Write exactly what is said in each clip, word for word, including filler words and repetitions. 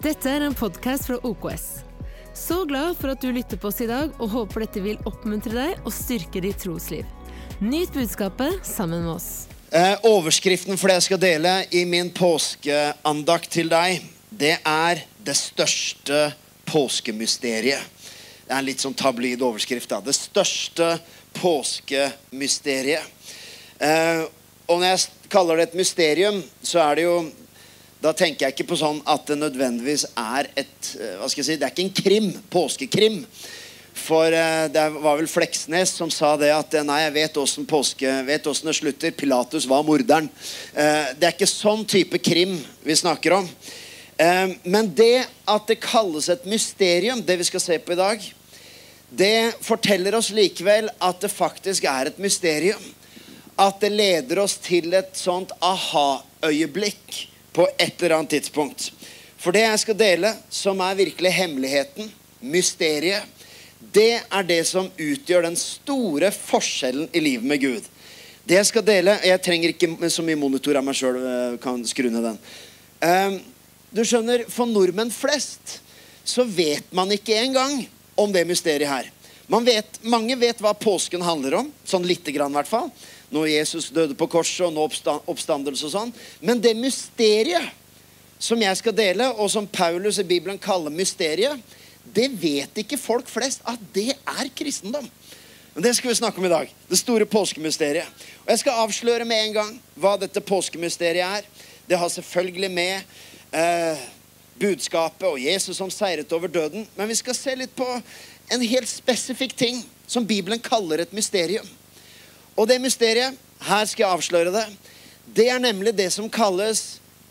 Dette er en podcast fra O K S. Så glad for at du lytter på oss i dag, og håper dette vil oppmuntre deg og styrke ditt trosliv. Nyt budskapet sammen med oss. Eh, overskriften for det jeg skal dele i min påskeandakt til deg, det er det største påskemysteriet. Det er en litt sånn tabloid overskrift da. Det største påskemysteriet. Eh, og når jeg kaller det et mysterium, så er det jo, da tenker jeg ikke på sånn at det nødvendigvis er et, hva skal jeg si, det er ikke en krim, påskekrim. For eh, det var vel Fleksnes som sa det at nei, jeg vet hvordan påske, vet hvordan det slutter. Pilatus var morderen. Eh, det er ikke sånn type krim vi snakker om. Eh, men det at det kalles et mysterium, det vi skal se på i dag, det forteller oss likevel at det faktisk er et mysterium. At det leder oss til et sånt aha-øyeblikk på et eller annet tidspunkt. For det jeg skal dele, som er virkelig hemmeligheten, mysteriet, det er det som utgjør den store forskjellen i livet med Gud. Det jeg skal dele, jeg trenger ikke så mye monitor av meg selv, kan skru ned den. Um, du skjønner, for nordmenn flest, så vet man ikke engang om det mysteriet her. Man vet, mange vet hva påsken handler om, sånn lite grann i hvert fall. Når Jesus døde på korset og nå oppstandelse og sånn. Men det mysteriet som jeg skal dele, og som Paulus i Bibelen kaller mysteriet, det vet ikke folk flest at det er kristendom. Men det skal vi snakke om i dag. Det store påskemysteriet. Og jeg skal avsløre med en gang hva dette påskemysteriet er. Det har selvfølgelig med eh, budskapet og Jesus som seiret over døden. Men vi skal se litt på en helt spesifikk ting som Bibelen kaller et mysterium. Og det mysteriet, her skal jeg avsløre det, det er nemlig det som kalles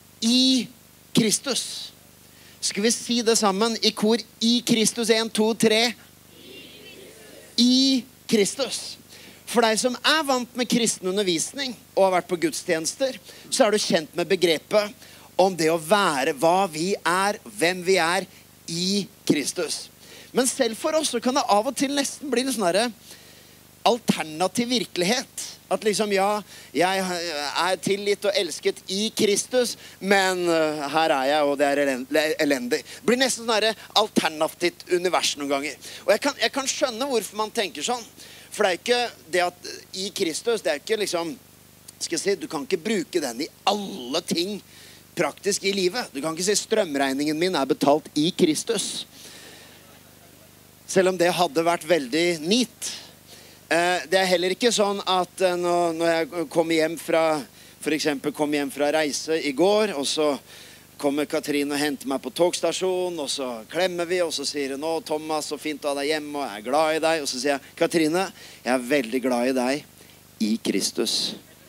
i Kristus. Skal vi si det sammen i kor? I Kristus, en, to, tre. I Kristus. For deg som er vant med kristen undervisning og har vært på gudstjenester, så er du kjent med begrepet om det å være hva vi er, hvem vi er i Kristus. Men selv for oss så kan det av og til nesten bli litt sånn her alternativ virkelighet. At liksom, ja, jeg er tilgitt og elsket i Kristus, men uh, her er jeg, og det er elendig. Det blir nesten sånn her alternativt univers noen ganger. Og jeg kan, jeg kan skjønne hvorfor man tenker sånn. For det er ikke det at i Kristus, det er ikke liksom, skal jeg si, du kan ikke bruke den i alle ting praktisk i livet. Du kan ikke si strømregningen min er betalt i Kristus. Selv om det hadde vært veldig neat. Det er heller ikke sånn at når jeg kom hjem fra, for eksempel kom hjem fra reise i går, og så kommer Katrine og henter meg på togstasjonen, og så klemmer vi, og så sier hun, å Thomas, så fint å ha deg hjemme, og jeg er glad i deg. Og så sier jeg, Katrine, jeg er veldig glad i deg i Kristus.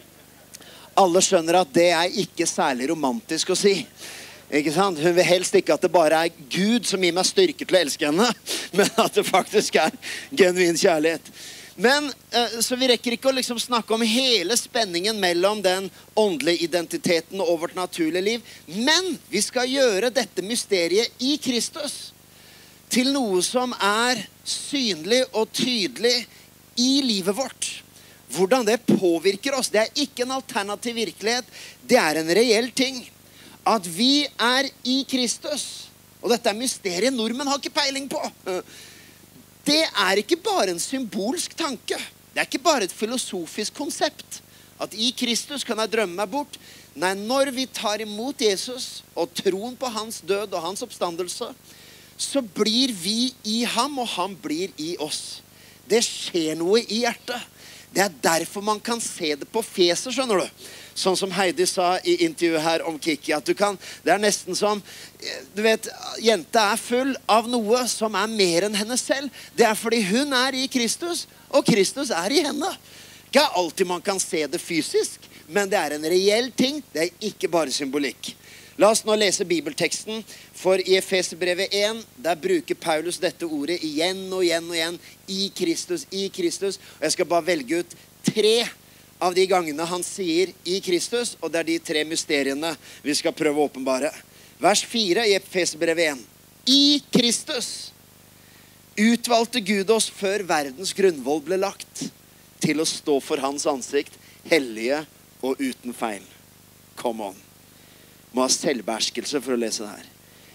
Alle skjønner at det er ikke særlig romantisk å si. Ikke sant? Hun vil helst ikke at det bare er Gud som gir meg styrke til å elske henne, men at det faktisk er genuin kjærlighet. Men så vi rekker ikke å liksom snakke om hele spenningen mellom den åndelige identiteten og vårt naturlige liv. Men vi skal gjøre dette mysteriet i Kristus til noe som er synlig og tydelig i livet vårt. Hvordan det påvirker oss, det er ikke en alternativ virkelighet. Det er en reell ting. At vi er i Kristus. Og dette er mysteriet nordmenn har ikke peiling på. Det er ikke bare en symbolsk tanke. Det er ikke bare et filosofisk konsept. At i Kristus kan jeg drømme meg bort. Nei, når vi tar imot Jesus og troen på hans død og hans oppstandelse, så blir vi i ham, og han blir i oss. Det skjer noe i hjertet. Det er derfor man kan se det på fjeset, skjønner du. Sånn som Heidi sa i intervjuet her om Kiki, at du kan, det er nesten som, du vet, jenta er full av noe som er mer enn henne selv. Det er fordi hun er i Kristus, og Kristus er i henne. Ikke alltid man kan se det fysisk, men det er en reell ting, det er ikke bare symbolikk. La oss nå lese bibelteksten, for i Efeserbrevet en, der bruker Paulus dette ordet igjen og igjen og igjen, i Kristus, i Kristus, og jeg skal bare velge ut tre av de gangene han sier i Kristus, og det er de tre mysteriene vi skal prøve å åpenbare. Vers fire i Efeserbrevet en. I Kristus utvalgte Gud oss før verdens grunnvoll ble lagt til å stå for hans ansikt, hellige og uten feil. Come on. Må ha selvbeherskelse for å lese det her.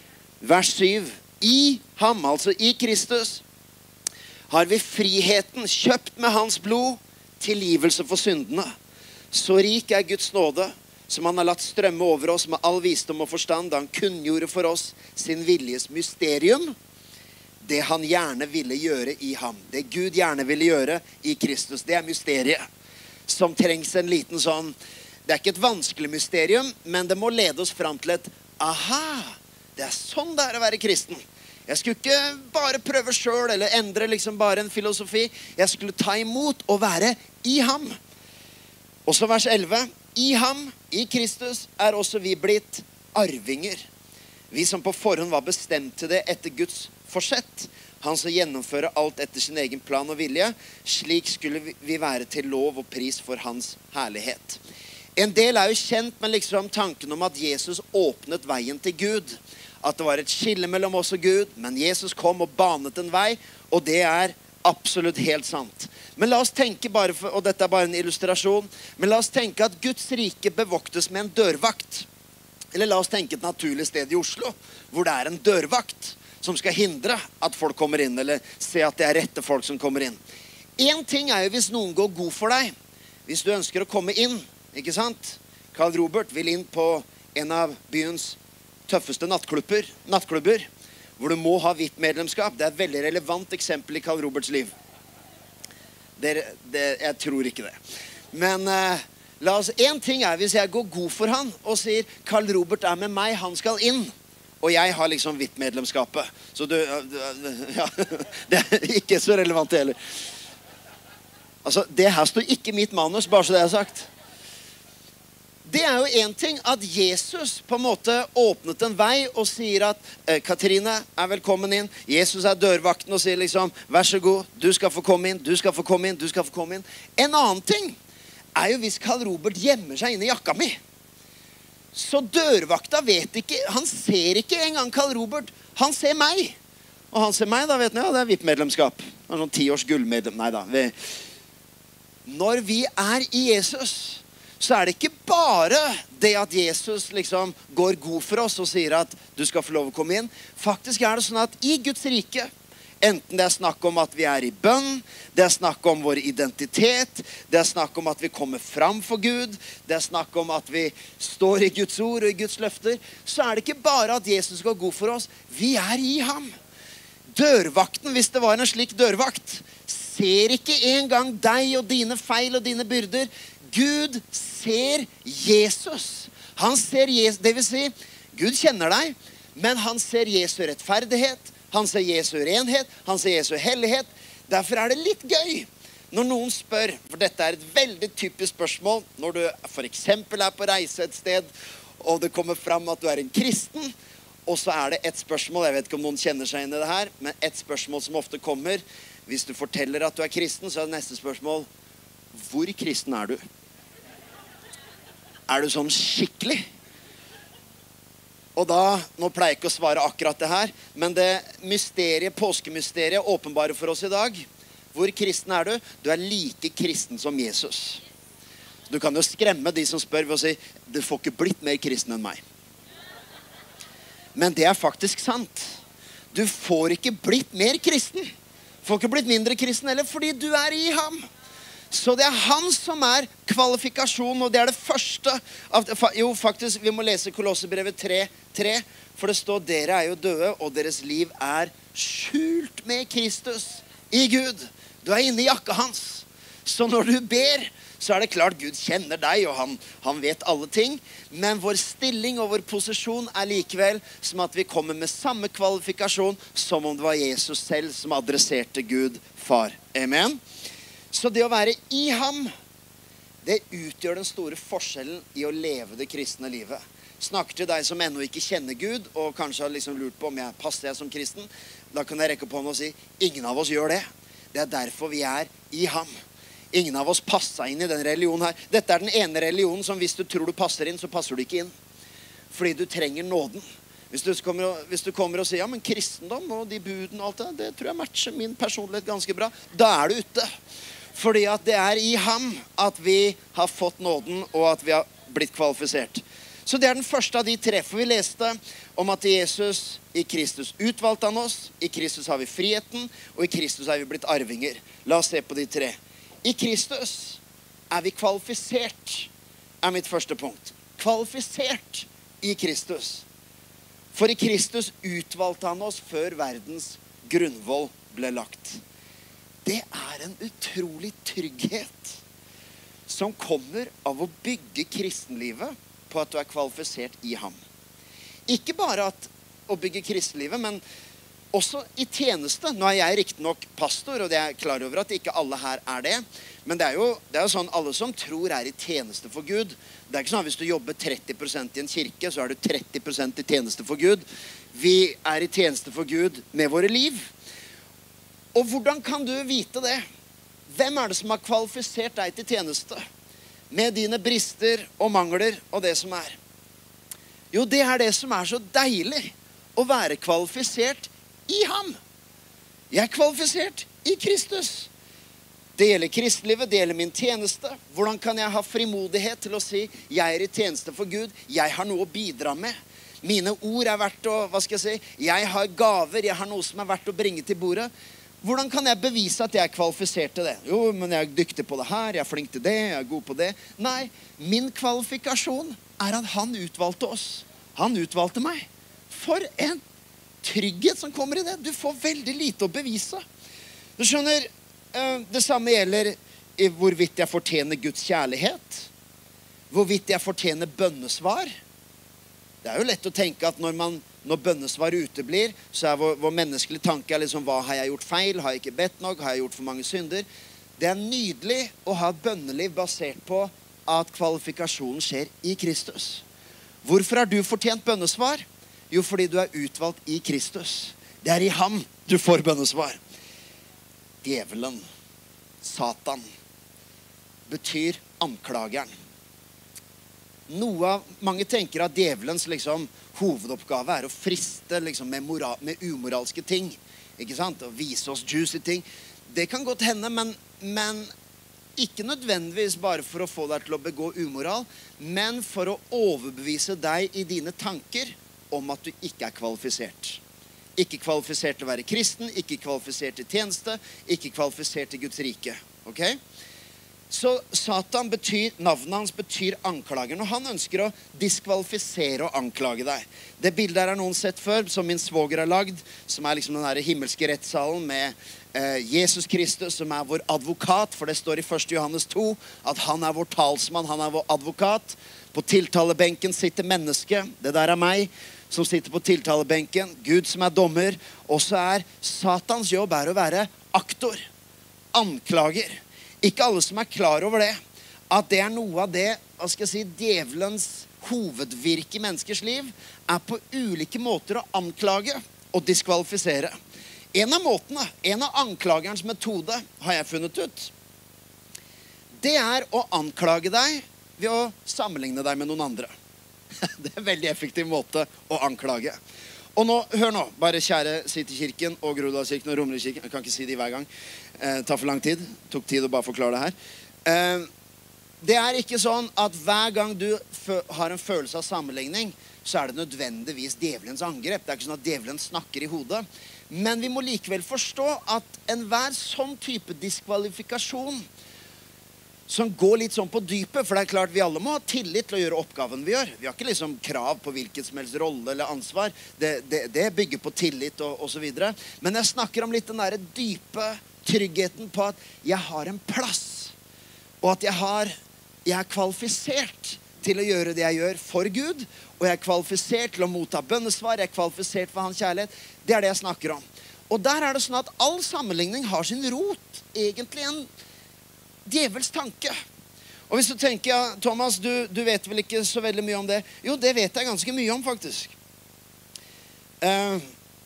vers syv. I ham, altså i Kristus, har vi friheten, kjøpt med hans blod, tilgivelse for syndene. Så rik er Guds nåde, som han har latt strømme over oss med all visdom og forstand, da han kunngjorde for oss sin viljes mysterium, det han gjerne ville gjøre i ham. Det Gud gjerne ville gjøre i Kristus, det er mysteriet, som trengs en liten sånn, det er ikke et vanskelig mysterium, men det må lede oss fram til et, aha, det er sånn det er å være kristen. Jeg skulle ikke bare prøve selv, eller endre liksom bare en filosofi. Jeg skulle ta imot og være i ham. Og så vers elleve. I ham, i Kristus, er også vi blitt arvinger. Vi som på forhånd var bestemt til det etter Guds forsett. Han som gjennomfører alt etter sin egen plan og vilje. Slik skulle vi være til lov og pris for hans herlighet. En del er jo kjent med liksom tanken om at Jesus åpnet veien til Gud. At det var et skille mellom oss og Gud, men Jesus kom og banet en vei, og det er absolutt helt sant. Men la oss tenke bare, for, og dette er bare en illustrasjon, men la oss tenke at Guds rike bevoktes med en dørvakt. Eller la oss tenke et naturlig sted i Oslo, hvor det er en dørvakt som skal hindre at folk kommer inn, eller se at det er rette folk som kommer inn. En ting er jo hvis noen går god for deg, hvis du ønsker å komme inn, ikke sant? Karl Robert vil inn på en av byens tøffeste nattklubber, nattklubber, hvor du må ha hvitt medlemskap. Det er et veldig relevant eksempel i Karl Roberts liv. Det, det, jeg tror ikke det. Men uh, la oss, en ting er hvis jeg går god for han og sier, Karl Robert er med meg, han skal inn. Og jeg har liksom hvitt medlemskapet. Så du, uh, ja, det er ikke så relevant det heller. Altså, det her står ikke mitt manus, bare så det er sagt. Det er jo en ting at Jesus på en måte åpnet en vei og sier at eh, Katrine er velkommen inn. Jesus er dørvakten og sier liksom, vær så god, du skal få komme inn, du skal få komme inn, du skal få komme inn. En annen ting er jo hvis Karl Robert gjemmer seg inn i jakka mi. Så dørvakta vet ikke, han ser ikke engang Karl Robert, han ser meg. Og han ser meg, da vet ni, ja, det er V I P-medlemskap. Det er sånn ti års gullmedlem, nei da. Vi... Når vi er i Jesus, så er det ikke bare det at Jesus liksom går god for oss og sier at du skal få lov å komme inn. Faktisk er det sånn at i Guds rike, enten det er snakk om at vi er i bønn, det er snakk om vår identitet, det er snakk om at vi kommer fram for Gud, det er snakk om at vi står i Guds ord og i Guds løfter, så er det ikke bare at Jesus går god for oss, vi er i ham. Dørvakten, hvis det var en slik dørvakt, ser ikke engang deg og dine feil og dine byrder. Gud ser Jesus. Han ser Jesus, det vil si, Gud kjenner deg, men han ser Jesu rettferdighet, han ser Jesu renhet, han ser Jesu hellighet. Derfor er det litt gøy når noen spør, for dette er et veldig typisk spørsmål, når du for eksempel er på reise et sted, og det kommer fram at du er en kristen, og så er det et spørsmål, jeg vet ikke om noen kjenner seg inn i det her, men et spørsmål som ofte kommer, hvis du forteller at du er kristen, så er det neste spørsmål, hvor kristen er du? Er du sånn skikkelig? Og da, nå pleier jeg ikke å svare akkurat det her, men det mysteriet, påskemysteriet åpenbare for oss i dag. Hvor kristen er du? Du er like kristen som Jesus. Du kan jo skremme de som spør ved å si, du får ikke blitt mer kristen enn meg. Men det er faktisk sant. Du får ikke blitt mer kristen. Får ikke blitt mindre kristen heller, fordi du er i ham. Så det er han som er kvalifikasjon, og det er det første. Av, jo, faktisk, vi må lese Kolossebrevet tre tre, for det står, dere er jo døde, og deres liv er skjult med Kristus i Gud. Du er inne i jakka hans. Så når du ber, så er det klart Gud kjenner deg, og han, han vet alle ting. Men vår stilling og vår posisjon er likevel som at vi kommer med samme kvalifikasjon som om det var Jesus selv som adresserte Gud far. Amen. Så det å være i ham, det utgjør den store forskjellen i å leve det kristne livet. Snakker til deg som ennå ikke kjenner Gud, og kanskje har liksom lurt på om jeg passer jeg som kristen. Da kan jeg rekke på hånden og si, ingen av oss gjør det. Det er derfor vi er i ham. Ingen av oss passer inn i den religionen her. Dette er den ene religionen som hvis du tror du passer inn, så passer du ikke inn. Fordi du trenger nåden. Hvis du kommer og, hvis du kommer og sier, ja, men kristendom og de buden og alt det, det tror jeg matcher min personlighet ganske bra. Da er du ute. Fordi at det er i ham at vi har fått nåden og at vi har blitt kvalifisert. Så det er den første av de tre, for vi leste om at Jesus, i Kristus utvalgte han oss, i Kristus har vi friheten, og i Kristus er vi blitt arvinger. La oss se på de tre. I Kristus er vi kvalifisert, er mitt første punkt. Kvalifisert i Kristus. For i Kristus utvalgte han oss før verdens grunnvoll ble lagt. Det er en utrolig trygghet som kommer av å bygge kristenlivet på at du er kvalifisert i ham. Ikke bare at å bygge kristenlivet, men også i tjeneste. Nå er jeg riktig nok pastor, og det er jeg klar over at ikke alle her er det. Men det er jo, det er jo sånn alle som tror er i tjeneste for Gud. Det er ikke sånn at hvis du jobber tretti prosent i en kirke, så er du tretti prosent i tjeneste for Gud. Vi er i tjeneste for Gud med våre liv. Og hvordan kan du vite det? Hvem er det som har kvalifisert deg til tjeneste? Med dine brister og mangler og det som er. Jo, det er det som er så deilig. Å være kvalifisert i ham. Jeg er kvalifisert i Kristus. Det gjelder kristlivet, det gjelder min tjeneste. Hvordan kan jeg ha frimodighet til å si, jeg er i tjeneste for Gud, jeg har noe å bidra med. Mine ord er verdt å, hva skal jeg si, jeg har gaver, jeg har noe som er verdt å bringe til bordet. Hvordan kan jeg bevise at jeg er kvalifisert til det? Jo, men jeg er dyktig på det her, jeg er flink til det, jeg er god på det. Nei, min kvalifikasjon er at han utvalgte oss. Han utvalgte meg. For en trygghet som kommer i det. Du får veldig lite å bevise. Du skjønner, det samme gjelder i hvorvidt jeg fortjener Guds kjærlighet. Hvorvidt jeg fortjener bønnesvar. Det er jo lett å tenke at når man Når bønnesvar uteblir, så er vår, vår menneskelige tanke er liksom, hva har jeg gjort feil? Har jeg ikke bedt nok? Har jeg gjort for mange synder? Det er nydelig å ha et bønneliv basert på at kvalifikasjonen skjer i Kristus. Hvorfor har du fortjent bønnesvar? Jo, fordi du er utvalgt i Kristus. Det er i ham du får bønnesvar. Djevelen, Satan, betyr anklageren. Noe av, mange tenker at djevelens liksom, hovedoppgave er å friste liksom, med, moral, med umoralske ting. Ikke sant? Å vise oss juicy ting. Det kan godt hende, men, men ikke nødvendigvis bare for å få deg til å begå umoral, men for å overbevise deg i dine tanker om at du ikke er kvalifisert. Ikke kvalifisert til å være kristen, ikke kvalifisert til tjeneste, ikke kvalifisert til Guds rike. Ok? Så Satan betyr, navnet hans betyr anklageren, og han ønsker å diskvalifisere og anklage deg. Det bildet har noen sett før, som min svoger har lagd, som er liksom den her himmelske rettssalen med eh, Jesus Kristus, som er vår advokat, for det står i første Johannes to, at han er vår talsmann, han er vår advokat. På tiltalebenken sitter menneske, det der er meg, som sitter på tiltalebenken, Gud som er dommer, og så er Satans jobb er å være aktor, anklager. Ikke alle som er klar over det, at det er noe av det, hva skal jeg si, djevelens hovedvirke i menneskers liv, er på ulike måter å anklage og diskvalifisere. En av måtene, en av anklagerens metode, har jeg funnet ut. Det er å anklage deg ved å sammenligne deg med noen andre. Det er en veldig effektiv måte å anklage. Og nå, hør nå, bare kjære Citykirken og Groruddalskirken og Romerikskirken, jeg kan ikke si det hver gang, eh, ta for lang tid, tok tid å bare forklare det her. Eh, det er ikke sånn at hver gang du har en følelse av sammenligning, så er det nødvendigvis djevelens angrep. Det er ikke sånn at djevelen snakker i hodet. Men vi må likevel forstå at enhver sånn type diskvalifikasjon som går litt sånn på dypet, for det er klart vi alle må ha tillit til å gjøre oppgaven vi gjør. Vi har ikke liksom krav på hvilket som helst rolle eller ansvar. Det, det, det bygger på tillit og, og så videre. Men jeg snakker om litt den der dype tryggheten på at jeg har en plass, og at jeg, har, jeg er kvalifisert til å gjøre det jeg gjør for Gud, og jeg er kvalifisert til å motta bønnesvar, jeg er kvalifisert for hans kjærlighet. Det er det jeg snakker om. Og der er det sånn at all sammenligning har sin rot, egentlig en djevels tanke. Og hvis du tenker, ja, Thomas, du, du vet vel ikke så veldig mye om det? Jo, det vet jeg ganske mye om, faktisk. Uh,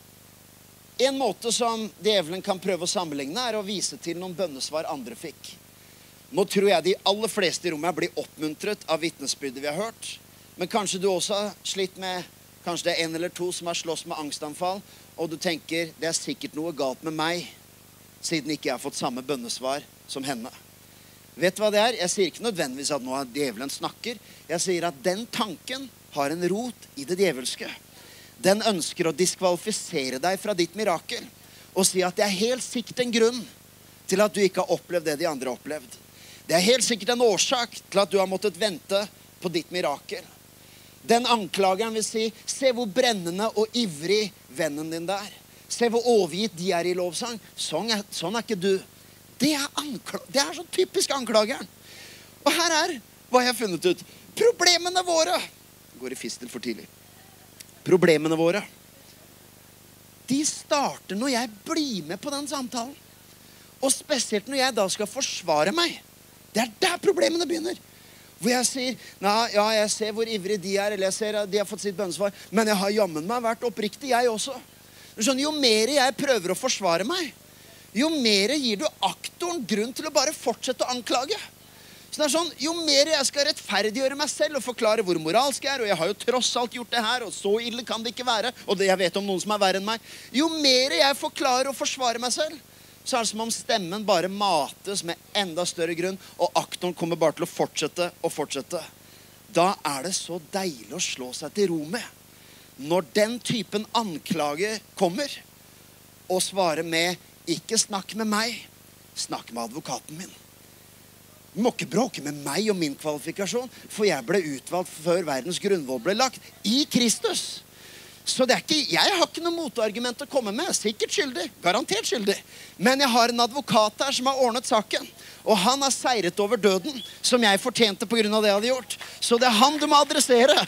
en måte som djevelen kan prøve å sammenligne er å vise til noen bønnesvar andre fikk. Nå tror jeg de aller fleste i rommet blir oppmuntret av vittnesbyrdet vi har hørt. Men kanskje du også har slitt med, kanskje det er en eller to som har slåss med angstanfall, og du tenker, det er sikkert noe galt med meg, siden ikke jeg har fått samme bønnesvar som henne. Vet du hva det er? Jeg sier ikke nødvendigvis at nå er djevelen snakker. Jeg sier at den tanken har en rot i det djevelske. Den ønsker å diskvalifisere deg fra ditt mirakel og si at det er helt sikkert en grunn til at du ikke har opplevd det de andre har opplevd. Det er helt sikkert en årsak til at du har måttet vente på ditt mirakel. Den anklageren vil si, se hvor brennende og ivrig vennen din der. Se hvor overgitt de er i lovsang. Sånn er, sånn er ikke du. Det er, ankla- det er så typisk anklageren. Og her er hva jeg har funnet ut. Problemene våre. Går i fistel for tidlig. Problemene våre. De starter når jeg blir med på den samtalen. Og spesielt når jeg da skal forsvare meg. Det er der problemene begynner. Hvor jeg sier, nei, ja, jeg ser hvor ivrig de er, eller jeg ser at de har fått sitt bønnesvar, men jeg har jammen meg vært oppriktig, jeg også. Sånn, jo mer jeg prøver å forsvare meg, jo mer gir du aktoren grunn til å bare fortsette å anklage. Så det er sånn, jo mer jeg skal rettferdiggjøre meg selv og forklare hvor moralsk jeg er, og jeg har jo tross alt gjort det her, og så ille kan det ikke være, og det jeg vet om noen som er verre enn meg, jo mer jeg forklarer og forsvarer meg selv, så er det som om stemmen bare mates med enda større grunn, og aktoren kommer bare til å fortsette og fortsette. Da er det så deilig å slå seg til ro med. Når den typen anklage kommer, og svarer med, ikke snakk med meg, snakk med advokaten min. Du må ikke bråke med meg og min kvalifikasjon, for jeg ble utvalgt før verdens grunnvoll ble lagt i Kristus. Så det er ikke, jeg har ikke noe motargument å komme med. Sikkert skyldig, garantert skyldig. Men jeg har en advokat her som har ordnet saken. Og han har seiret over døden, som jeg fortjente på grunn av det jeg hadde gjort. Så det er han du må adressere.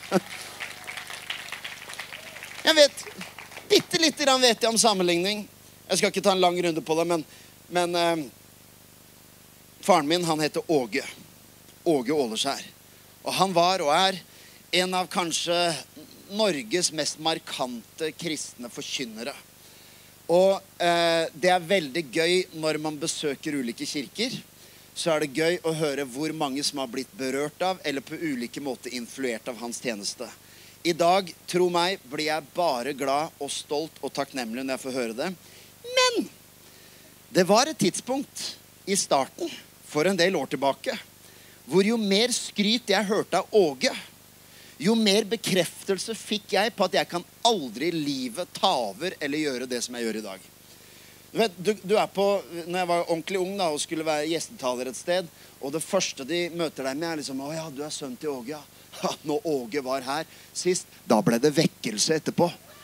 Jeg vet, bitte litt grann vet jeg om sammenligning. Jeg skal ikke ta en lang runde på det, men, men eh, faren min, han heter Åge. Åge Åleskjær. Og han var og er en av kanskje Norges mest markante kristne forkynnere. Og eh, det er veldig gøy når man besøker ulike kirker, så er det gøy å høre hvor mange som har blitt berørt av, eller på ulike måter influert av hans tjeneste. I dag, tro meg, blir jeg bare glad og stolt og takknemlig når jeg får høre det. Men det var et tidspunkt i starten, for en del år tilbake, hvor jo mer skryt jeg hørte av Åge, jo mer bekreftelse fikk jeg på at jeg kan aldri i livet ta over eller gjøre det som jeg gjør i dag. Du vet, du, du er på, når jeg var ordentlig ung da, og skulle være gjestetaler et sted, og det første de møter deg med er liksom, å ja, du er sønn til Åge, ja. Ja, når Åge var her sist, da ble det vekkelse etterpå.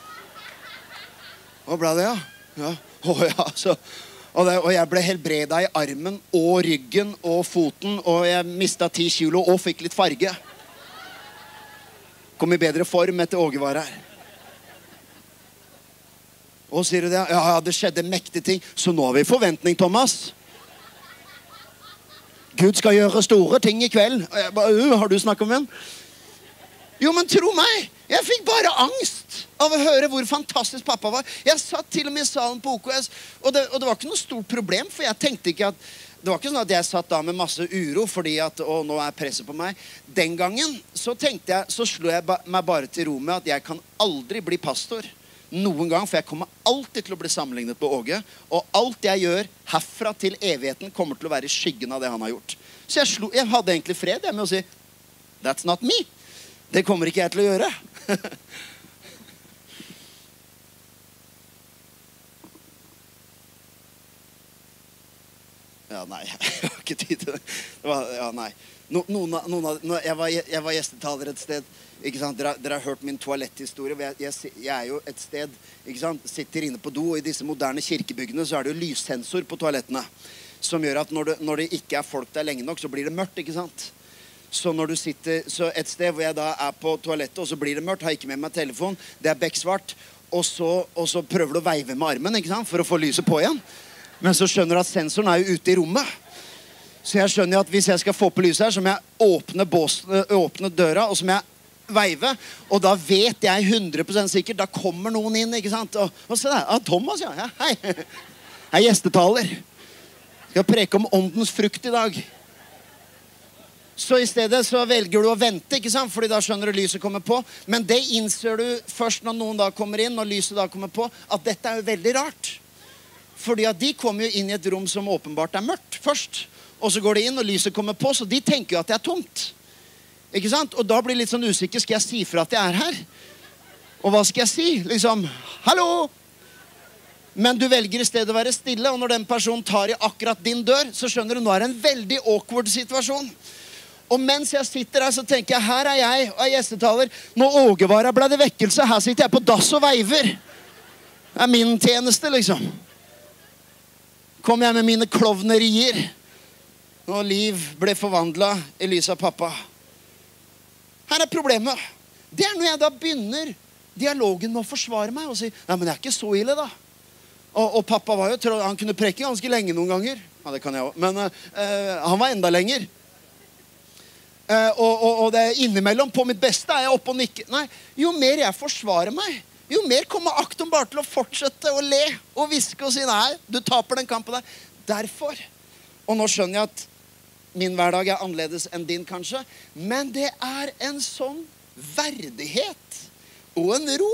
Hva ble det, ja? Ja, å ja, så... Og, det, og jeg ble helbredet i armen og ryggen og foten, og jeg mistet ti kilo og fikk litt farge. Kom i bedre form etter Åge var her. Og sier du det? Ja, det skjedde mektige ting. Så nå har vi forventning, Thomas. Gud skal gjøre store ting i kveld. Og jeg bare, uh, har du snakket om den? Jo, men tro meg, jeg fikk bare angst av å høre hvor fantastisk pappa var. Jeg satt til og med i salen på O K S, og det, og det var ikke noe stort problem, for jeg tenkte ikke at, det var ikke sånn at jeg satt da med masse uro, fordi at, å, nå er presset på meg. Den gangen, så tenkte jeg, så slo jeg ba, meg bare til ro med at jeg kan aldri bli pastor noen gang, for jeg kommer alltid til å bli sammenlignet på Åge, og alt jeg gjør herfra til evigheten kommer til å være i skyggen av det han har gjort. Så jeg, slo, jeg hadde egentlig fred jeg med å si, that's not me. Det kommer ikke jeg til å gjøre. Ja, nei, jeg har ikke tid til det. Det var, ja, nei. No, noen, noen av, no, jeg, var, jeg var gjestetaler et sted, ikke sant? Dere, dere har hørt min toaletthistorie. Jeg, jeg, jeg er jo et sted, ikke sant? Sitter inne på do, og i disse moderne kirkebyggene så er det jo lyssensor på toalettene, som gjør at når det, når det ikke er folk der lenge nok, så blir det mørkt, ikke sant? Så når du sitter så et sted hvor jeg da er på toalettet, og så blir det mørkt, har ikke med meg telefon, det er bekksvart, og så, og så prøver du å veive med armen, ikke sant? For å få lyset på igjen. Men så skjønner du at sensoren er jo ute i rommet. Så jeg skjønner at hvis jeg skal få på lyset her, så må jeg åpne, båsen, åpne døra, og så må jeg veive. Og da vet jeg hundre prosent sikkert, da kommer noen inn, ikke sant? Og, og se der, ah, Thomas, ja, ja, hei. Jeg er gjestetaler. Skal preke om åndens frukt i dag. Så i stedet så velger du å vente, ikke sant? Fordi da skjønner du lyset kommer på. Men det innser du først når noen da kommer inn, og lyset da kommer på, at dette er jo veldig rart. Fordi at de kommer jo inn i et rom som åpenbart er mørkt først. Og så går de inn, og lyset kommer på, så de tenker jo at det er tomt. Ikke sant? Og da blir jeg litt sånn usikker. Skal jeg si fra at jeg er her? Og hva skal jeg si? Liksom, hallo? Men du velger i stedet å være stille, og når den personen tar i akkurat din dør, så skjønner du, nå er det en veldig awkward situasjon. Og mens jeg sitter her, så tenker jeg, her er jeg, og er gjestetaler. Når Ågevara ble det vekkelse, her sitter jeg på dass og veiver. Det er min tjeneste, liksom. Kom jeg med mine klovnerier. Når liv ble forvandlet i lys av pappa. Her er problemet. Det er når jeg da begynner dialogen med å forsvare meg og si, nei, men det er ikke så ille da. Og, og pappa var jo, han kunne preke ganske lenge noen ganger. Ja, det kan jeg også. Men uh, han var enda lenger. Uh, og, og, og det er innimellom, på mitt beste, er jeg oppe og nikker. Nei, jo mer jeg forsvarer meg, jo mer kommer Akton bare til å fortsette å le og viske og si, nei, du taper den kampen der. Derfor. Og nå skjønner jeg at min hverdag er annerledes enn din kanskje, men det er en sånn verdighet og en ro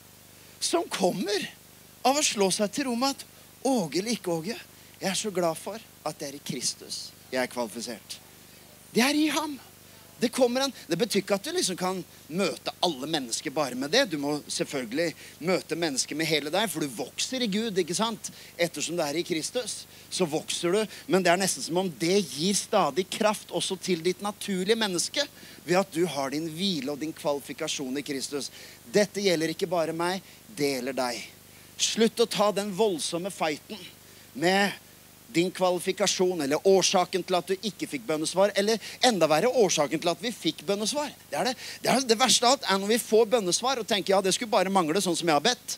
som kommer av å slå seg til ro med at Åge eller ikke Åge, jeg er så glad for at det er i Kristus jeg er kvalifisert. Det er i ham. Det kommer en, det betyr ikke at du liksom kan møte alle mennesker bare med det. Du må selvfølgelig møte mennesker med hele deg, for du vokser i Gud, ikke sant? Ettersom det er i Kristus, så vokser du. Men det er nesten som om det gir stadig kraft også til ditt naturlige menneske, ved at du har din hvile og din kvalifikasjon i Kristus. Dette gjelder ikke bare meg, det gjelder deg. Slutt å ta den voldsomme fighten med din kvalifikasjon, eller årsaken til at du ikke fikk bønnesvar, eller enda verre årsaken til at vi fikk bønnesvar. Det er det, det, er det verste av alt er når vi får bønnesvar og tenker, ja, det skulle bare mangle sånn som jeg har bedt.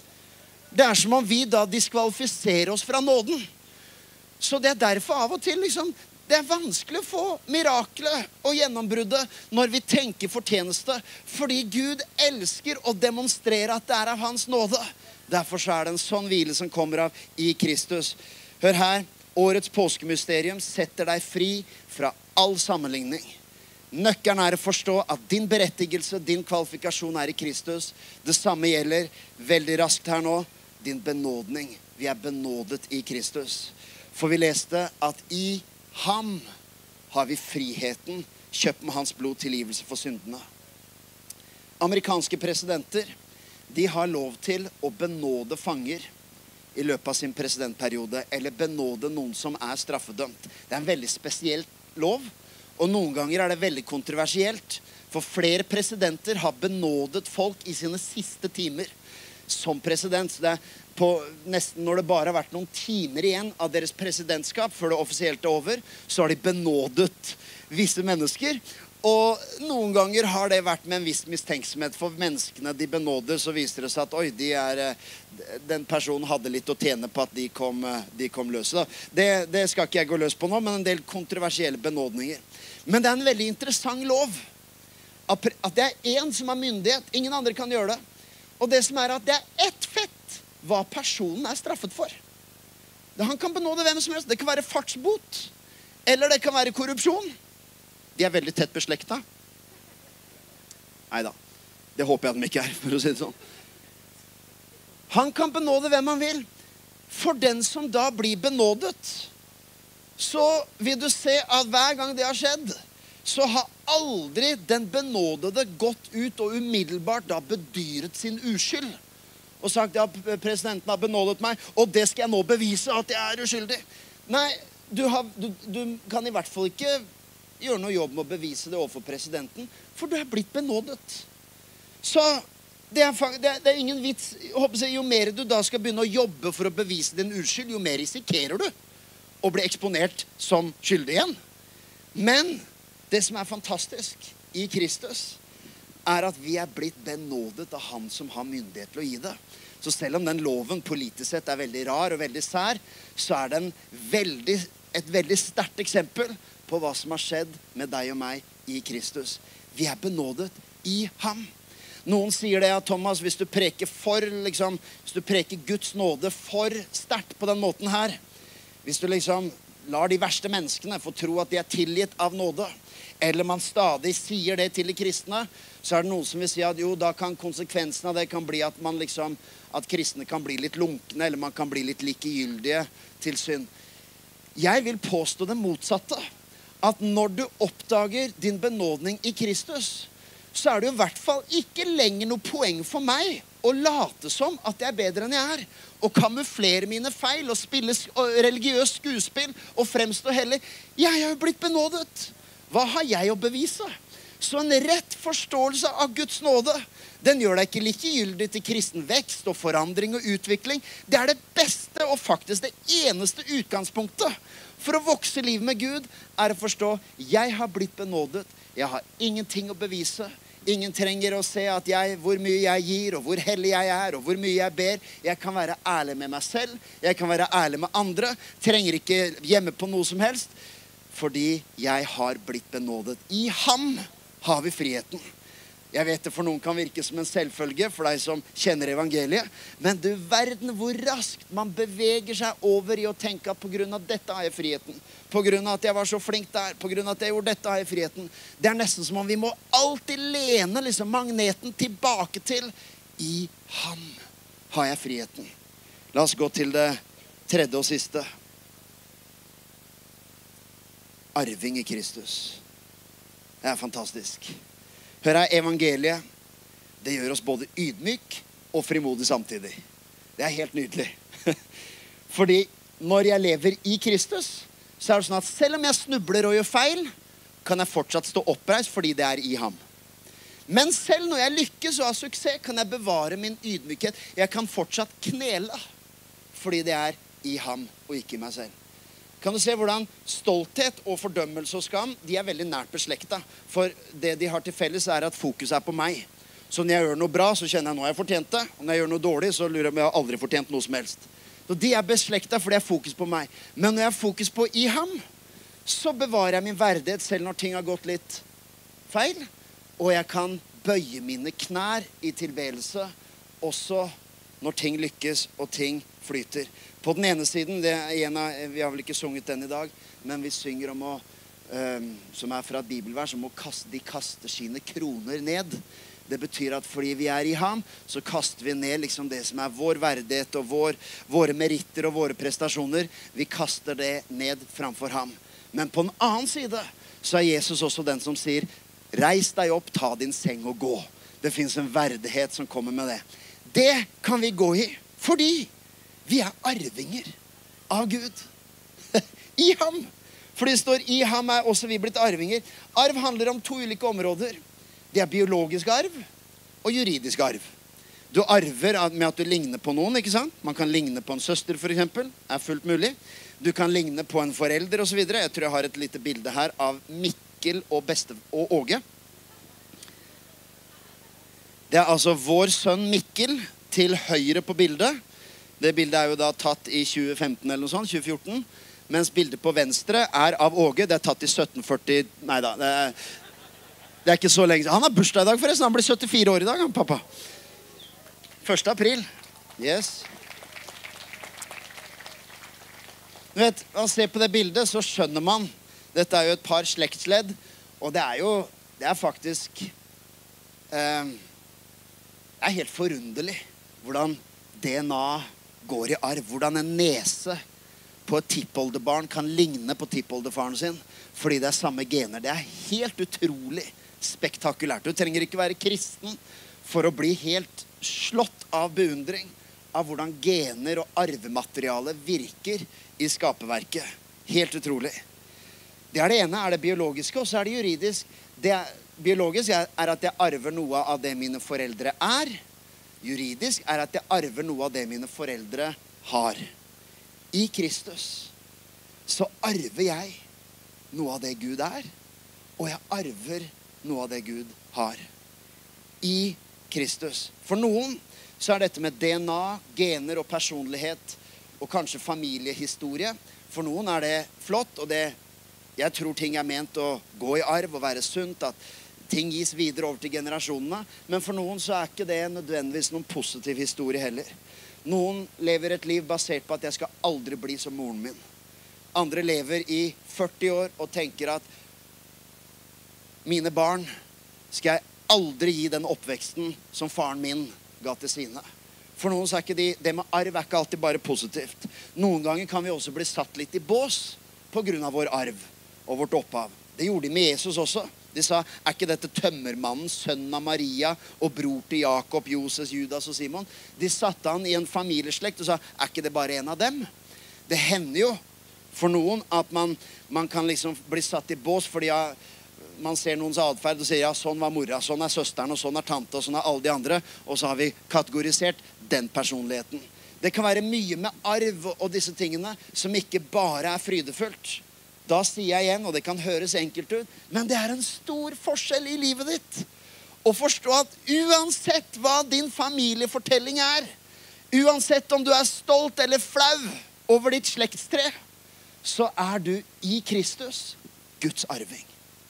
Det er som om vi da diskvalifiserer oss fra nåden. Så det er derfor av og til liksom, det er vanskelig å få miraklet og gjennombruddet når vi tenker fortjeneste, fordi Gud elsker å demonstrere at det er av hans nåde. Derfor så er det en sånn hvile som kommer av i Kristus. Hør her, årets påskemysterium setter deg fri fra all sammenligning. Nøkkelen er å forstå at din berettigelse, din kvalifikasjon er i Kristus. Det samme gjelder, veldig raskt her nå, din benådning. Vi er benådet i Kristus. For vi leste at i ham har vi friheten, kjøpt med hans blod tilgivelse for syndene. Amerikanske presidenter, de har lov til å benåde fanger i løpet av sin presidentperiode, eller benåde noen som er straffedømt. Det er en veldig spesiell lov, og noen ganger er det veldig kontroversielt, for flere presidenter har benådet folk i sine siste timer som president. Så det er på nesten når det bare har vært noen timer igjen av deres presidentskap, før det offisielt er over, så har de benådet visse mennesker. Og noen ganger har det vært med en viss mistenksomhet for menneskene de benåder, så viser det seg at oi, de er, den personen hadde litt å tjene på at de kom, de kom løs. Det, det skal ikke jeg gå løs på nå, men en del kontroversielle benådninger. Men det er en veldig interessant lov. At det er en som har myndighet, ingen andre kan gjøre det. Og det som er at det er ett fett hva personen er straffet for. Han kan benåde hvem som helst. Det kan være fartsbot, eller det kan være korrupsjon. De er veldig tett beslekta. Neida, det håper jeg de ikke er, for å si det sånn. Han kan benåde hvem han vil. For den som da blir benådet, så vil du se at hver gang det har skjedd, så har aldri den benådede gått ut og umiddelbart da bedyret sin uskyld. Og sagt, ja, presidenten har benådet meg, og det skal jeg nå bevise at jeg er uskyldig. Nei, du, har, du, du kan i hvert fall ikke gjøre noe jobb med å bevise det overfor presidenten, for du er blitt benådet. Så det er, det er, det er ingen vits. Jeg håper jeg, jo mer du da skal begynne å jobbe for å bevise din uskyld, jo mer risikerer du å bli eksponert som skyldig igjen. Men det som er fantastisk i Kristus, er at vi er blitt benådet av han som har myndighet til å gi det. Så selv om den loven politisk sett er veldig rar og veldig sær, så er den veldig, et veldig sterkt eksempel på hva som har skjedd med deg og meg i Kristus. Vi er benådet i ham. Noen sier det, ja, Thomas, hvis du preker for, liksom, hvis du preker Guds nåde for sterkt på den måten her, hvis du liksom lar de verste menneskene få tro at de er tilgitt av nåde, eller man stadig sier det til de kristne, så er det noen som vil si at jo, da kan konsekvensen av det kan bli at man liksom, at kristne kan bli litt lunkne, eller man kan bli litt likegyldige til synd. Jeg vil påstå det motsatte. at når du oppdager din benådning i Kristus, så er det jo i hvert fall ikke lenger noe poeng for meg å late som at jeg er bedre enn jeg er, og kamuflere mine feil, og spille religiøst skuespill, og fremstå heller. Jeg har jo blitt benådet. Hva har jeg å bevise? Så en rett forståelse av Guds nåde, den gjør deg ikke likegyldig til kristen vekst og forandring og utvikling. Det er det beste og faktisk det eneste utgangspunktet for å vokse livet med Gud, er å forstå, jeg har blitt benådet, jeg har ingenting å bevise. Ingen trenger å se at jeg, hvor mye jeg gir, og hvor hellig jeg er, og hvor mye jeg ber. Jeg kan være ærlig med meg selv, jeg kan være ærlig med andre, trenger ikke gjemme på noe som helst, fordi jeg har blitt benådet. I ham har vi friheten. Jeg vet det for noen kan virke som en selvfølge for deg som kjenner evangeliet, men du verden hvor raskt man beveger seg over i å tenke at på grunn av dette har jeg friheten, på grunn av at jeg var så flink der, på grunn av at jeg gjorde dette har jeg friheten. Det er nesten som om vi må alltid lene liksom magneten tilbake til i ham har jeg friheten. La oss gå til det tredje og siste. Arving i Kristus. Det er fantastisk. Hør her, evangeliet, det gjør oss både ydmyk og frimodig samtidig. Det er helt nydelig. Fordi når jeg lever i Kristus, så er det sånn at selv om jeg snubler og gjør feil, kan jeg fortsatt stå oppreist fordi det er i ham. Men selv når jeg lykkes og har suksess, kan jeg bevare min ydmykhet. Jeg kan fortsatt knele fordi det er i ham og ikke i meg selv. Kan du se hvordan stolthet og fordømmelse og skam, de er veldig nært beslektet. For det de har til felles er at fokus er på meg. Så når jeg gjør noe bra, så kjenner jeg nå jeg har fortjent det. Og når jeg gjør noe dårlig, så lurer jeg om jeg har aldri fortjent noe som helst. Så de er beslektet for det er fokus på meg. Men når jeg har fokus på i ham, så bevarer jeg min verdighet selv når ting har gått litt feil. Og jeg kan bøye mine knær i tilbedelse, også når ting lykkes og ting flyter. På den ene siden, det er en av, vi har vel ikke sunget den i dag, men vi synger om å, um, som er fra et bibelvers, om å kaste, de kaster sine kroner ned. Det betyr at fordi vi er i ham, så kaster vi ned liksom det som er vår verdighet og vår, våre meritter og våre prestasjoner. Vi kaster det ned framfor ham. Men på den annen side, så er Jesus også den som sier, reis deg opp, ta din seng og gå. Det finnes en verdighet som kommer med det. Det kan vi gå i, fordi vi er arvinger av Gud. I ham. For det står, i ham er også vi blitt arvinger. Arv handler om to ulike områder. Det er biologisk arv og juridisk arv. Du arver med at du ligner på noen, ikke sant? Man kan ligne på en søster for eksempel, er fullt mulig. Du kan ligne på en forelder og så videre. Jeg tror jeg har et lite bilde her av Mikkel og, beste, og Åge. Det er altså vår sønn Mikkel til høyre på bildet. Det bildet er jo da tatt i tjue femten eller noe sånt, tjue fjorten. Mens bildet på venstre er av Åge. Det er tatt i sytten førti. Neida, det er, det er ikke så lenge. Han har bursdag i dag forresten. Han blir syttifire år i dag, han, pappa. første april. Yes. Du vet, når man ser på det bildet, så skjønner man. Dette er jo et par slektsledd. Og det er jo, det er faktisk, eh, det er helt forunderlig hvordan D N A går i arv, hvordan en nese på et tippoldebarn kan ligne på tippoldefaren sin, fordi det er samme gener. Det er helt utrolig spektakulært. Du trenger ikke være kristen for å bli helt slått av beundring av hvordan gener og arvemateriale virker i skaperverket. Helt utrolig. Det er det ene, er det biologiske, og så er det juridisk. Det er, biologisk er at jeg arver noe av det mine foreldre er. Juridisk er at jeg arver noe av det mine foreldre har. I Kristus så arver jeg noe av det Gud er, og jeg arver noe av det Gud har. I Kristus. For noen så er dette med D N A, gener og personlighet, og kanskje familiehistorie. For noen er det flott, og det, jeg tror ting er ment å gå i arv og være sunt, at ting gis videre over til generasjonene, men for noen så er ikke det nødvendigvis noen positiv historie heller. Noen lever et liv basert på at jeg skal aldri bli som moren min. Andre lever i førti år og tenker at mine barn skal jeg aldri gi den oppveksten som faren min ga til sine. For noen så er ikke de, det med arv er ikke alltid bare positivt. Noen ganger kan vi også bli satt litt i bås på grunn av vår arv. og vårt opphav. Det gjorde de med Jesus også. De sa, er ikke dette tømmermannen, sønnen av Maria, og bror til Jakob, Joses, Judas og Simon? De satte han i en familieslekt og sa, er ikke det bare en av dem? Det hender jo for noen at man, man kan liksom bli satt i bås, fordi ja, man ser noens adferd og sier, ja, sånn var mora, sånn er søsteren, og sånn er tante, og sånn er alle de andre, og så har vi kategorisert den personligheten. Det kan være mye med arv og disse tingene som ikke bare er frydefullt. Da sier jeg igjen, og det kan høres enkelt ut, men det er en stor forskjell i livet ditt. Å forstå at uansett hva din familiefortelling er, uansett om du er stolt eller flau over ditt slektstre, så er du i Kristus Guds arving.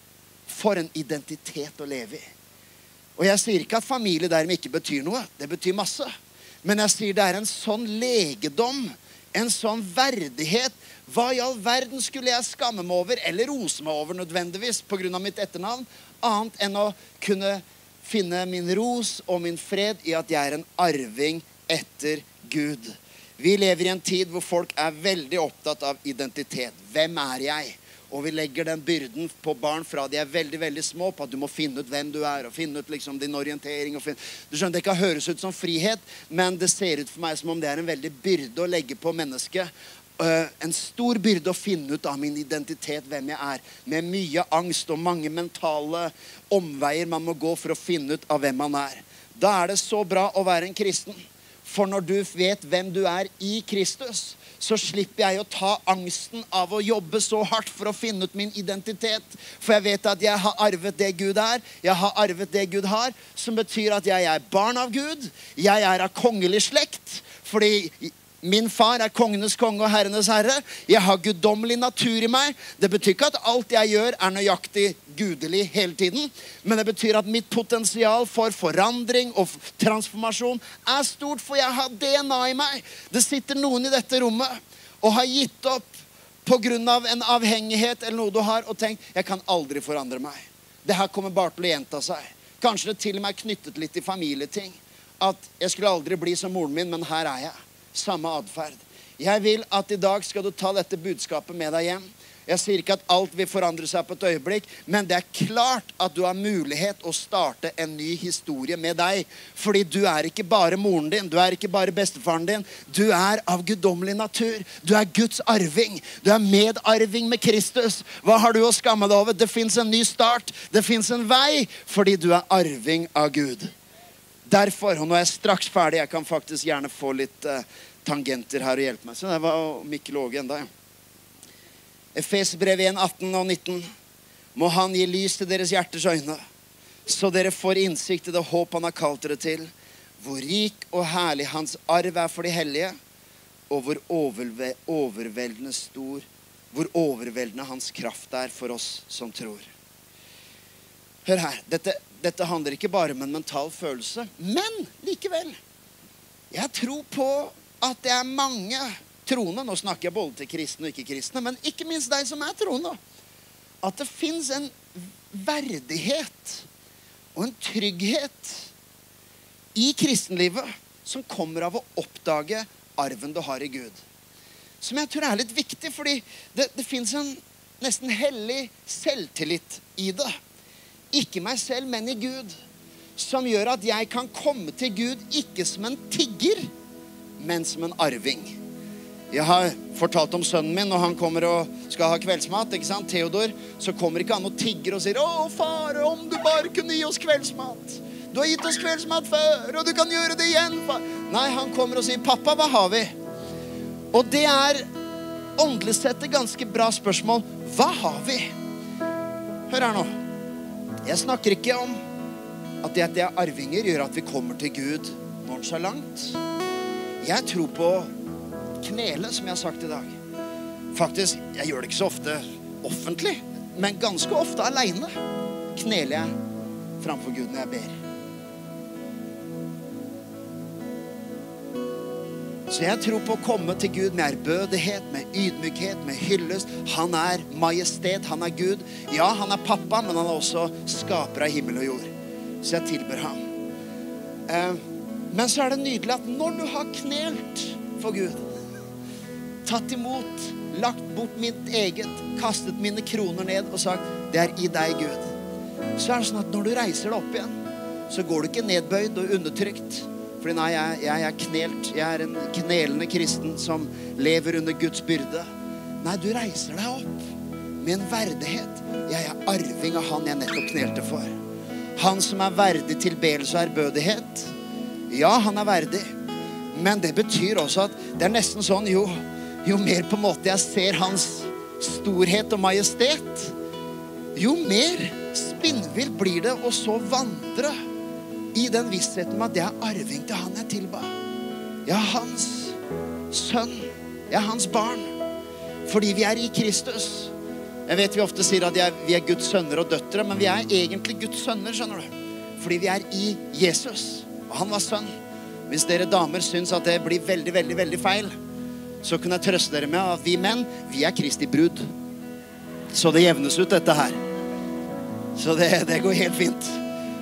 For en identitet å leve i. Og jeg sier ikke at familie dermed ikke betyr noe. Det betyr masse. Men jeg sier det er en sånn legedom, en sånn verdighet. Hva i all verden skulle jeg skamme meg over, eller rose meg over nødvendigvis på grunn av mitt etternavn, annet enn å kunne finne min ros og min fred i at jeg er en arving etter Gud. Vi lever i en tid hvor folk er veldig opptatt av identitet. Hvem er jeg? Og vi legger den byrden på barn fra de er veldig, veldig små, på at du må finne ut hvem du er, og finne ut liksom din orientering. Og finne... Du skjønner, det kan høres ut som frihet, men det ser ut for meg som om det er en veldig byrde å legge på mennesket. Uh, en stor byrde å finne ut av min identitet, hvem jeg er, med mye angst og mange mentale omveier man må gå for å finne ut av hvem man er. Da er det så bra å være en kristen. For når du vet hvem du er i Kristus, så slipper jeg å ta angsten av å jobbe så hardt for å finne ut min identitet. For jeg vet at jeg har arvet det Gud er, jeg har arvet det Gud har, som betyr at jeg er barn av Gud, jeg er av kongelig slekt, fordi min far er kongenes konge og herrenes herre. Jeg har guddommelig natur i meg. Det betyr ikke at alt jeg gjør er nøyaktig gudelig hele tiden, men det betyr at mitt potensial for forandring og transformasjon er stort, for jeg har D N A i meg. Det sitter noen i dette rommet og har gitt opp på grunn av en avhengighet eller noe du har, og tenkt, jeg kan aldri forandre meg. Det her kommer bare til å gjenta seg. Kanskje det til og med er knyttet litt til familieting. At jeg skulle aldri bli som moren min, men her er jeg. Samme adferd. Jeg vil at i dag skal du ta dette budskapet med deg hjem. Jeg sier ikke at alt vil forandre seg på et øyeblikk, men det er klart at du har mulighet å starte en ny historie med deg. Fordi du er ikke bare moren din, du er ikke bare bestefaren din, du er av guddommelig natur. Du er Guds arving, du er medarving med Kristus. Hva har du å skamme deg over? Det finnes en ny start, det finnes en vei, fordi du er arving av Gud. Derfor, og nå er jeg straks ferdig, jeg kan faktisk gjerne få litt uh, tangenter her og hjelpe meg. Så det var Mikkel Åge enda, ja. Efesbrevet en, atten og nitten. Må han gi lys til deres hjerters øyne, så dere får innsikt i det håp han har kalt dere til, hvor rik og herlig hans arv er for de hellige, og hvor overve overveldende stor, hvor overveldende hans kraft er for oss som tror. Hør her, dette, dette handler ikke bare om en mental følelse, men likevel. Jeg tror på at det er mange troende, nå snakker jeg både til kristne og ikke-kristne, men ikke minst deg som er troende, at det finnes en verdighet og en trygghet i kristenlivet som kommer av å oppdage arven du har i Gud. Som jeg tror er litt viktig, fordi det, det finnes en nesten hellig selvtillit i det. Ikke meg selv, men i Gud, som gjør at jeg kan komme til Gud ikke som en tigger, men som en arving. Jeg har fortalt om sønnen min, når han kommer og skal ha kveldsmat, ikke sant, Theodor, så kommer ikke han og tigger og sier, å far, om du bare kunne gi oss kveldsmat. Du har gitt oss kveldsmat før, og du kan gjøre det igjen, far. Nei, han kommer og sier, pappa, hva har vi? Og det er åndelig sett et ganske bra spørsmål. Hva har vi? Hør her nå. Jeg snakker ikke om at det at det er arvinger gjør at vi kommer til Gud nonchalant. Jeg tror på knele, som jeg har sagt i dag. Faktisk, jeg gjør det ikke så ofte offentlig, men ganske ofte alene kneler jeg framfor Gud når jeg ber. Så jeg tror på å komme til Gud med ærbødighet, med ydmykhet, med hyllest. Han er majestet, han er Gud. Ja, han er pappa, men han er også skaper av himmel og jord. Så jeg tilber ham. Eh, men så er det nydelig at når du har knelt for Gud, tatt imot lagt bort mitt eget, kastet mine kroner ned og sagt, det er i deg, Gud. Så er det sånn at når du reiser deg opp igjen, så går du ikke nedbøyd og undertrykt. Fordi nei, jeg, jeg er knelt. Jeg er en knelende kristen som lever under Guds byrde. Nei, du reiser deg opp med en verdighet. Jeg er arving av han jeg nettopp knelte for. Han som er verdig tilbedelse og ærbødighet. Ja, han er verdig. Men det betyr også at det er nesten sånn, jo, jo mer på en måte jeg ser hans storhet og majestet, jo mer spinnvill blir det å så vandre i den vissheten med at jeg er arving til han jeg tilba. Jeg er hans sønn. Jeg er hans barn. Fordi vi er i Kristus. Jeg vet vi ofte sier at vi er Guds sønner og døtre, men vi er egentlig Guds sønner, skjønner du. Fordi vi er i Jesus. Og han var sønn. Hvis dere damer synes at det blir veldig, veldig, veldig feil, så kan jeg trøste dere med at vi menn, vi er Kristi brud. Så det jevnes ut dette her. Så det, det går helt fint.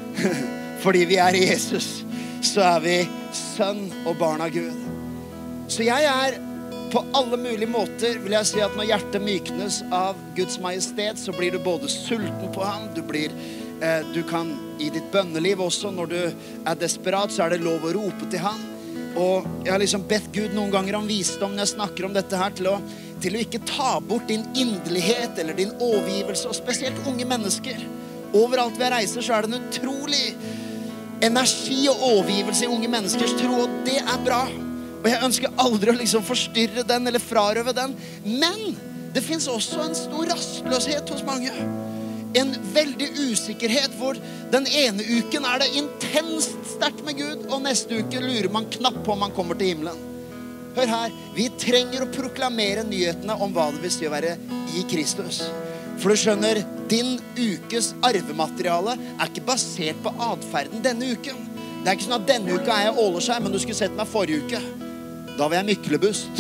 Fordi vi er i Jesus, så er vi sønn og barn av Gud. Så jeg er på alle mulige måter, vil jeg si at når hjertet myknes av Guds majestet, så blir du både sulten på ham, du blir, eh, du kan i ditt bønneliv også, når du er desperat, så er det lov å rope til ham. Og jeg har liksom bedt Gud noen ganger om visdom når jeg snakker om dette her, til å, til å ikke ta bort din inderlighet eller din overgivelse, og spesielt unge mennesker. Overalt ved jeg reiser så er det en utrolig energi og overgivelse i unge menneskers tro, og det er bra. Og jeg ønsker aldri å liksom forstyrre den eller frarøve den. Men det finnes også en stor rastløshet hos mange. En veldig usikkerhet hvor den ene uken er det intenst sterkt med Gud, og neste uke lurer man knapt på om man kommer til himmelen. Hør her, vi trenger å proklamere nyhetene om hva det vil si å være i Kristus. For du skjønner, din ukes arvemateriale er ikke basert på adferden denne uken. Det er ikke sånn at denne uka er jeg Åleskjær, men du skulle sett meg forrige uke. Da var jeg Myklebust.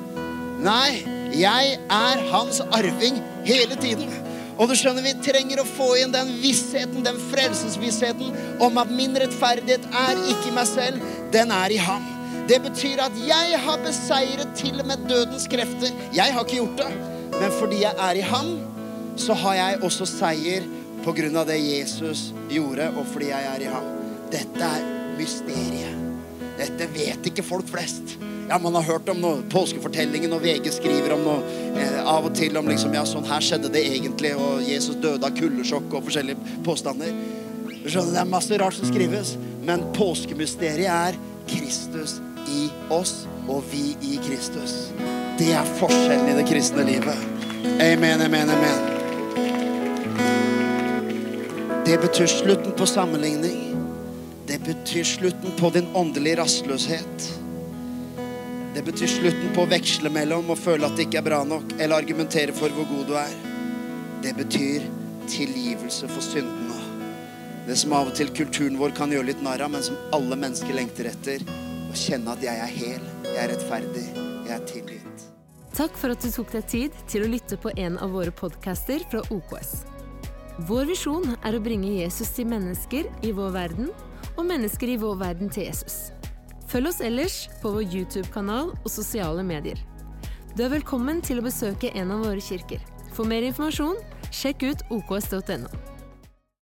Nei, jeg er hans arving hele tiden. Og du skjønner, vi trenger å få inn den vissheten, den frelsesvissheten om at min rettferdighet er ikke i meg selv, den er i ham. Det betyr at jeg har beseiret til og med dødens krefter. Jeg har ikke gjort det, men fordi jeg er i ham, så har jeg også seier på grunn av det Jesus gjorde, og fordi jeg er i ham. Dette er mysteriet. Dette vet ikke folk flest. Ja, man har hørt om noe, påskefortellingen, og V G skriver om noe, eh, av og til om liksom, ja, sånn her skjedde det egentlig, og Jesus døde av kuldesjokk og forskjellige påstander. Så det er masse rart som skrives, men påskemysteriet er Kristus i oss, og vi i Kristus. Det er forskjellen i det kristne livet. Amen, amen, amen. Det betyr slutten på sammenligning. Det betyr slutten på din åndelige rastløshet. Det betyr slutten på å veksle mellom og føle at det ikke er bra nok, eller argumentere for hvor god du er. Det betyr tilgivelse for syndene. Det som av og til kulturen vår kan gjøre litt narr av, men som alle mennesker lengter etter. Å kjenne at jeg er hel, jeg er rettferdig, jeg er tilgitt. Takk for at du tok deg tid til å lytte på en av våre podcaster fra O K S. Vår visjon er å bringe Jesus til mennesker i vår verden, og mennesker i vår verden til Jesus. Følg oss ellers på vår YouTube-kanal og sosiale medier. Du er velkommen til å besøke en av våre kirker. For mer informasjon, sjekk ut o k s punktum n o.